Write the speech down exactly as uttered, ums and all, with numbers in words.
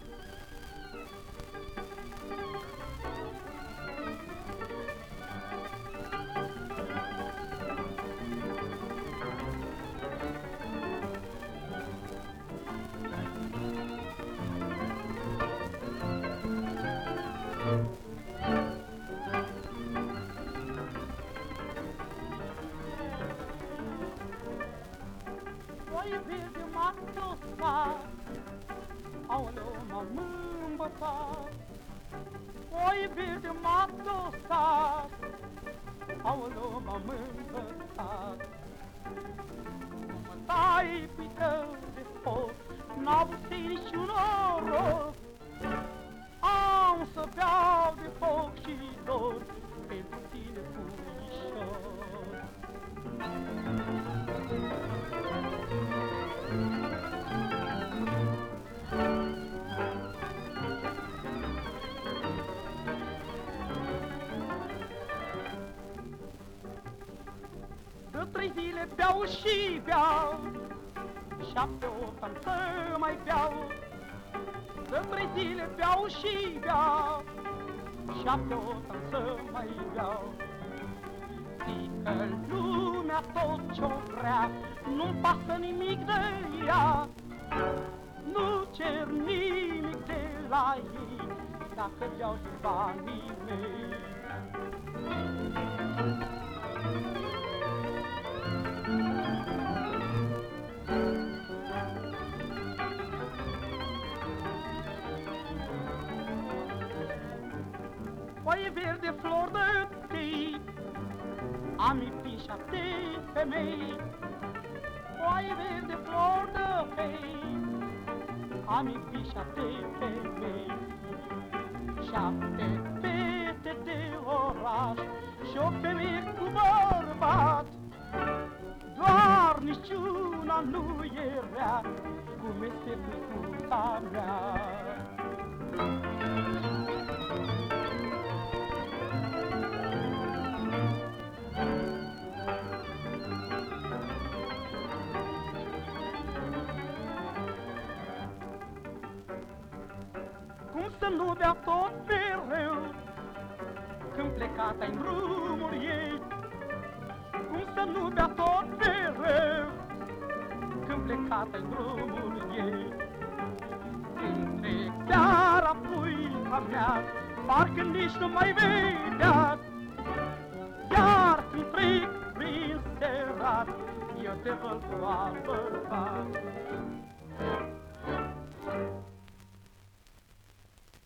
Foi verde m-a trosat, aoleu, m-am îmbătat. Foi verde m-a trosat, aoleu, m-am îmbătat. Mă tai pe tău de foc, n-au niciun noroc. Am să beau de foc și dor pentru tine, puișor. De trei zile beau și beau, șapte, opt am să mai beau. De trei zile beau și beau, șapte, opt am să mai beau. Zică lumea tot ce-o vrea, nu-mi pasă nimic de ea. Nu cer nimic de la ei, dacă beau din banii mei. Foaie verde, flor de tei, am iubit șapte femei. Foaie verde, flor de tei, am iubit șapte femei. Șapte fete de oraș și o femeie cu bărbat, doar niciuna nu era cum este făcuta mea. Cum să nu bea tot mereu când plecata-i în drumul ei? Cum să nu bea tot mereu când plecata-i în drumul ei? Când trec seara puica mea, parcă nici nu mai vedea. Iar când trec prin serat, eu te văd cu alt bărbat.